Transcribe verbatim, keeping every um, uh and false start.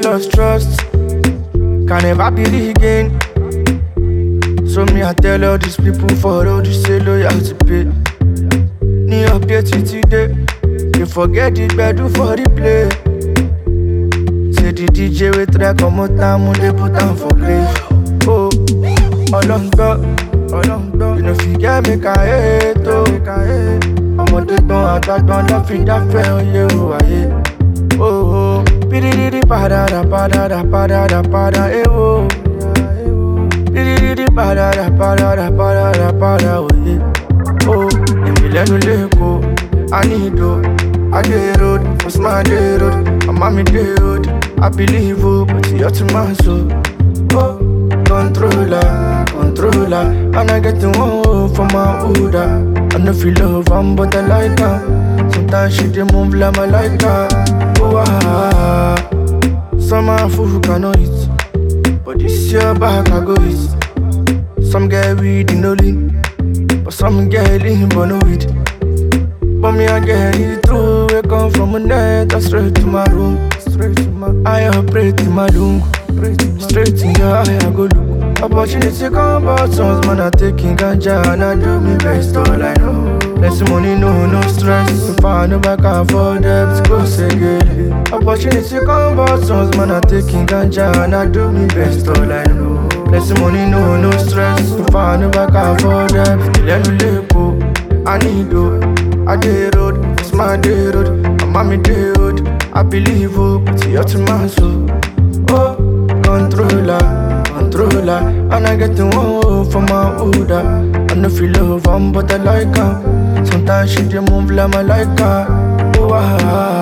lost trust, can never be regained. So me I tell all these people for all this say loyalty pay. Ni update it today, you forget the bedroom for the play. Say the D J we try come out and they put down for grave. Oh, all on top, all on top. You know forget me ka hate oh. I'm the don attack don la fi da fe oye o aye. Oh oh, pididi pada da pada da pada da pada eh oh. Pididi pada da pada da pada da pada oye. Oh, emi lẹ́nu leko, I need oh. I dey road, what's my day road? I'm on me day road. I believe oh, but you're too much so. Oh, controller, controller, and I get the one for my Uda. I know feel love, I'm but I like her. Sometimes she dey move like my like her. Oh ah, some a fool cannot eat, but this year back I go eat. Some get weed in no lean, but some get lean but no weed. But me I get it through. I come from a net, I straight to my room, straight to my. I operate in my lungu, straight in your eye I go look. Opportunity come about sons, man I taking ganja and I do me best all I know. Less money, no, no stress. If I no back and for debts, go say again. Opportunity come about sons, man I taking ganja and I do me best all I know. Less money, no, no stress. If I no back and for debts, let me leko, I need oh. I day road, it's my day road. I'm on me day road. I believe oh, but you're too much so. Oh, controller, controller, and I get the one for my Uda. I know feel love, I'm but I like her. Sometimes she dey move like my like her. Oh ah.